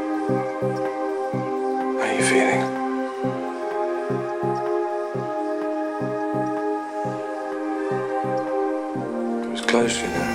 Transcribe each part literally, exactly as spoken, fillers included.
How are you feeling? Gleiche, ne?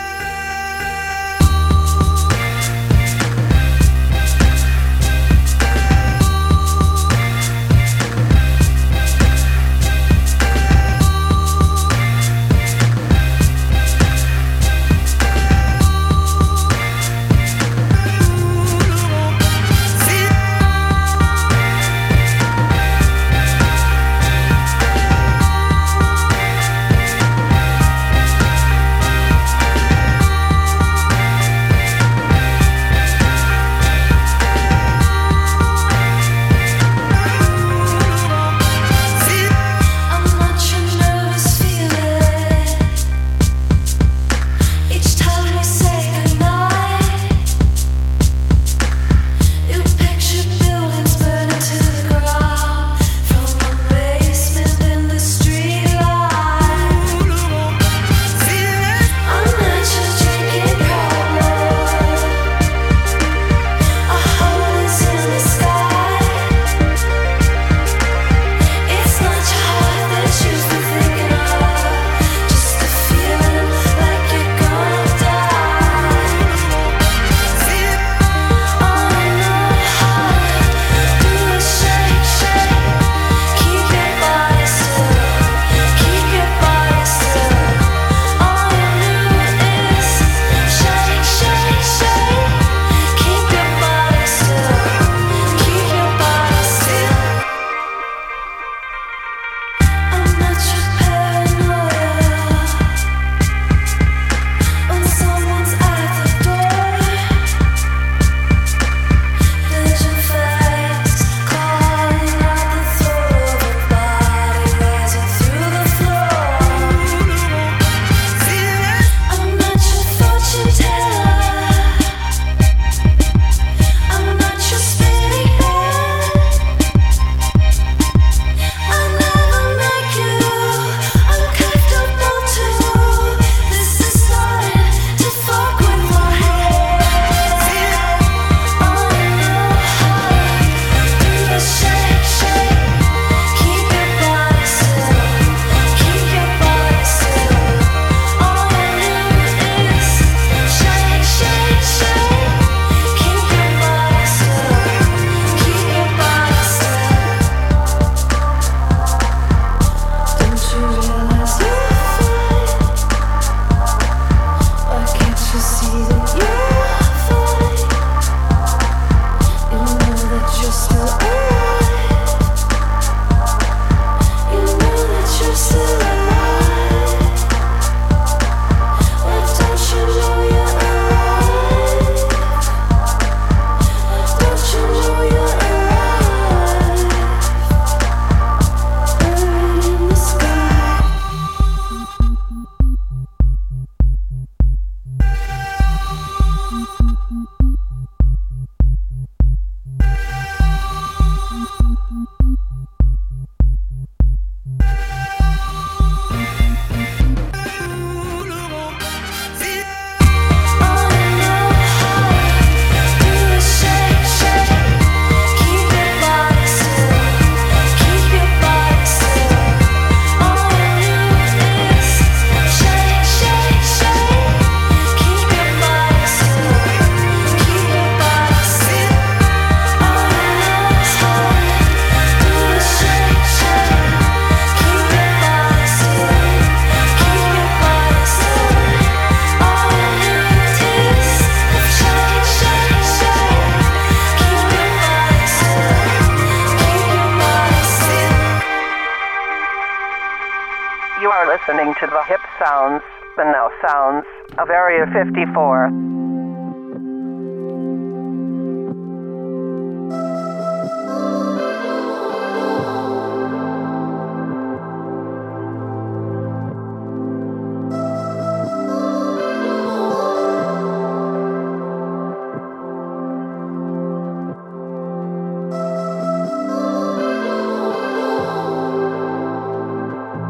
Listening to the hip sounds, the now sounds of Area fifty-four.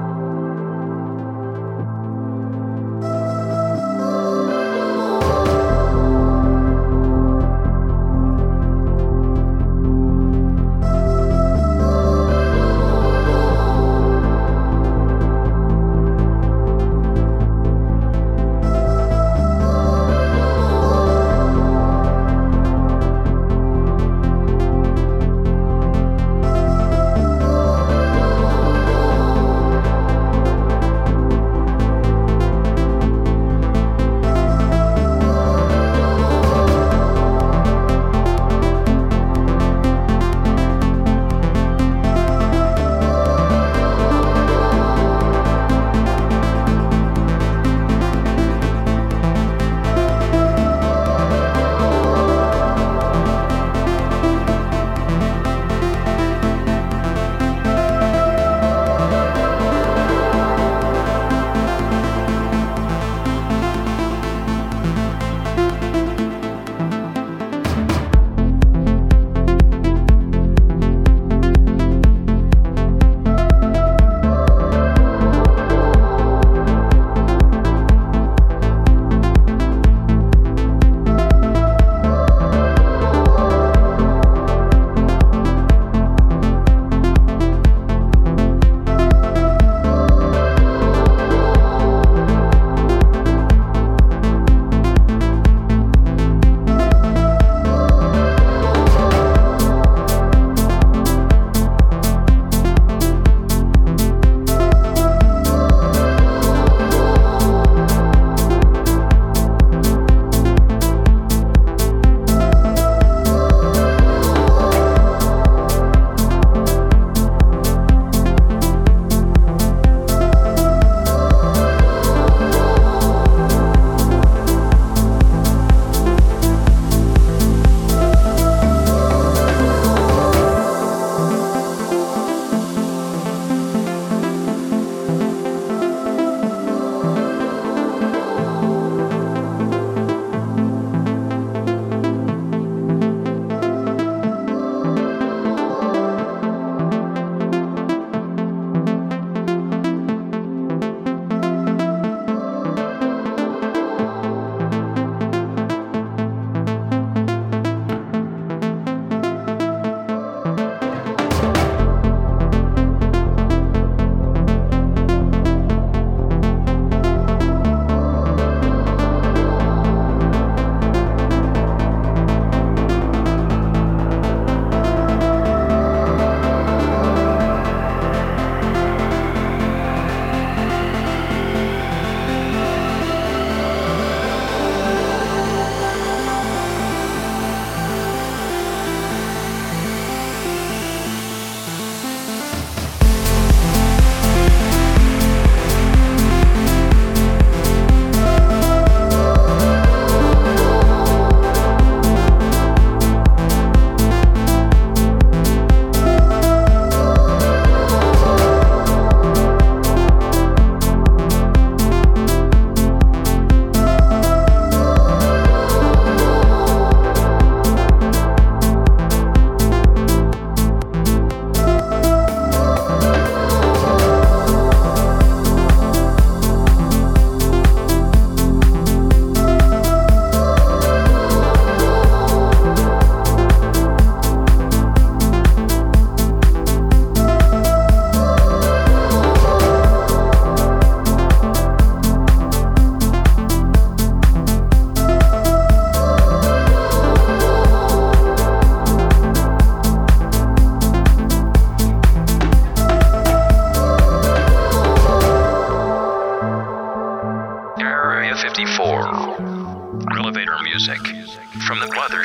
We'll be right back.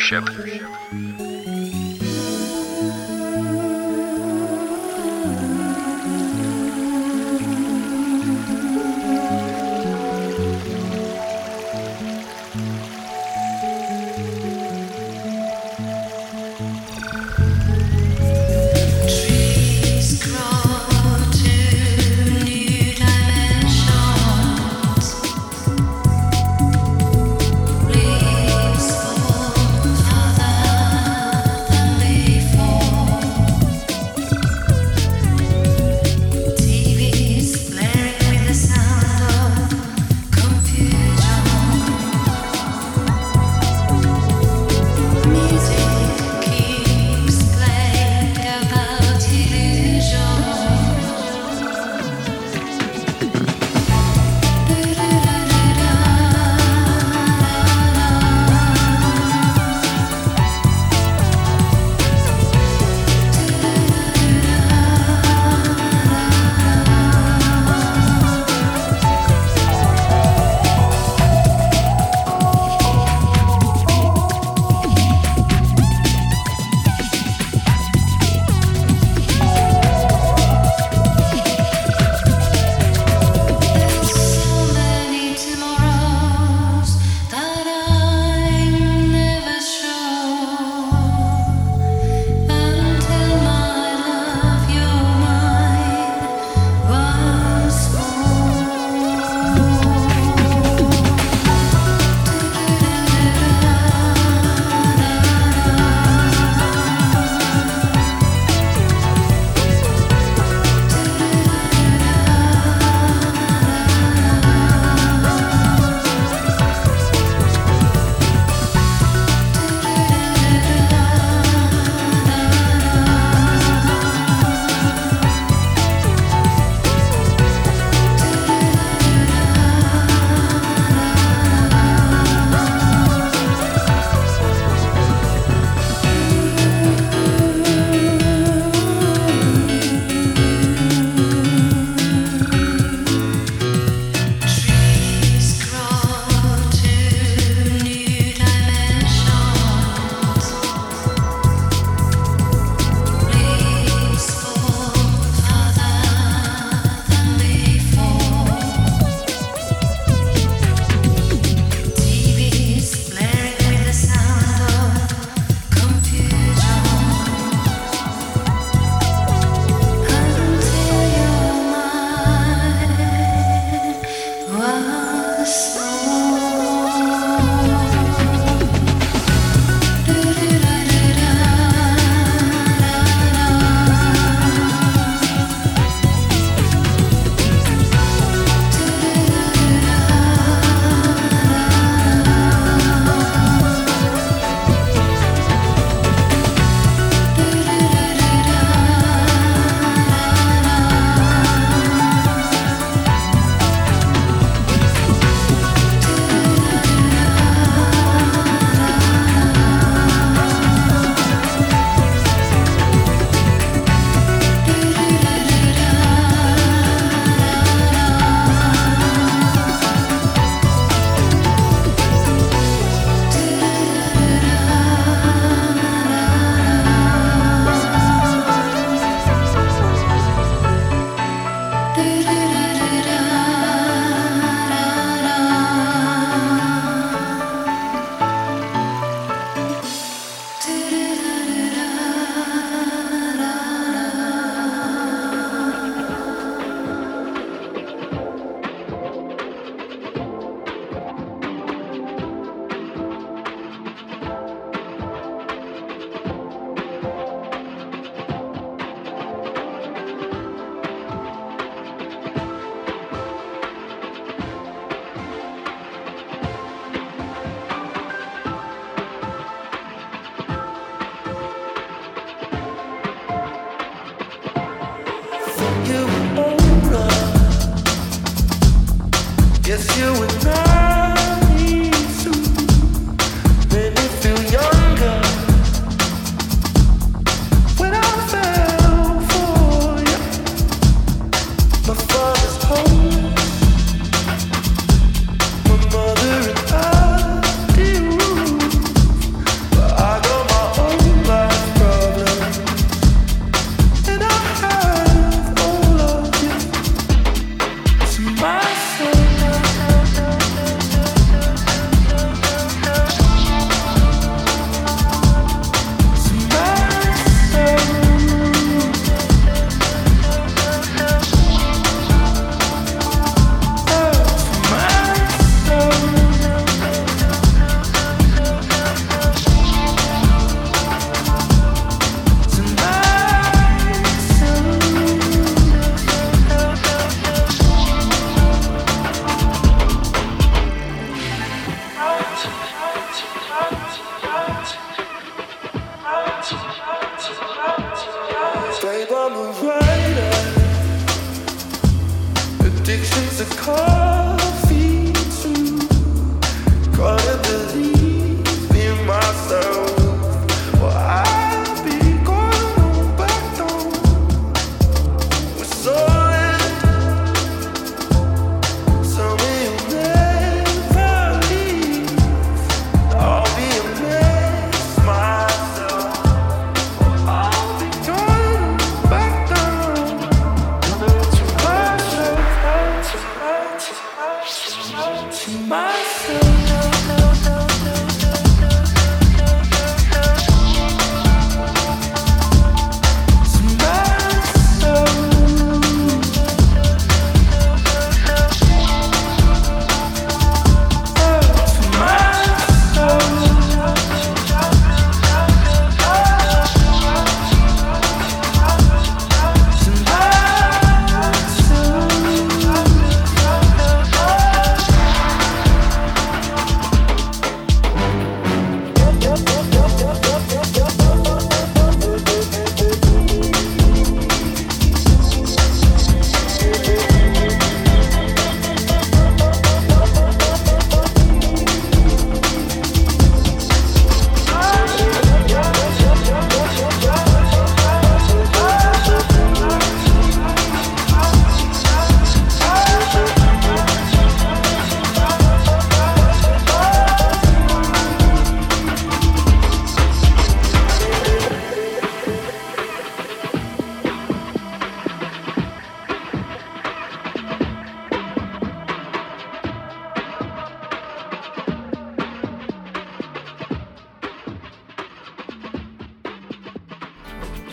Mothership.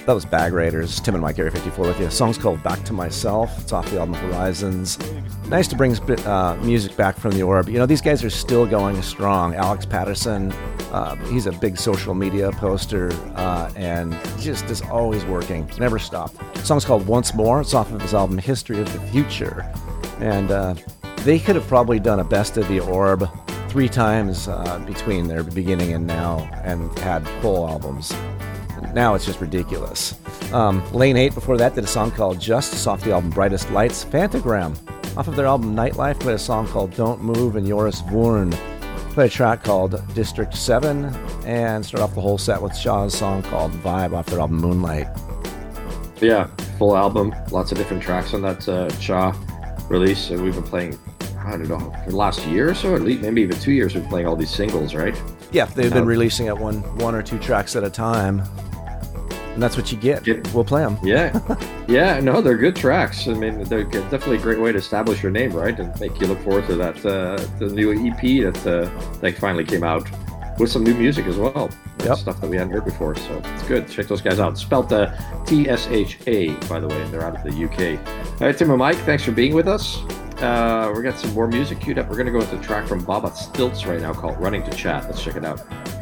That was Bag Raiders, Tim and Mike, Area fifty-four with you. The song's called Back to Myself. It's off the album Horizons. Nice to bring uh, music back from the Orb. You know, these guys are still going strong. Alex Patterson, uh, he's a big social media poster, uh, and just is always working, never stopped. The song's called Once More. It's off of his album History of the Future. And uh, they could have probably done a Best of the Orb three times uh, between their beginning and now, and had full albums. Now it's just ridiculous. Um, Lane eight before that did a song called Justice off the album Brightest Lights. Phantogram off of their album Nightlife played a song called Don't Move, and Joris Voorn played a track called District seven, and start off the whole set with Shaw's song called Vibe off their album Moonlight. Yeah, full album, lots of different tracks on that uh, Shaw release, and we've been playing, I don't know, for the last year or so, at least maybe even two years, we've been playing all these singles, right? Yeah, they've Now- been releasing it one one or two tracks at a time. And that's what you get. Get- We'll play them. Yeah, yeah, no, they're good tracks. I mean, they're g- definitely a great way to establish your name, right, and make you look forward to that uh, the new E P that uh, that finally came out with some new music as well. Yep. Stuff that we hadn't heard before, so it's good. Check those guys out. Spelled uh, T S H A, by the way, and they're out of the U K. All right, Tim and Mike, thanks for being with us. Uh, we got some more music queued up. We're going to go with a track from Bob at Stilts right now called Running to Chat. Let's check it out.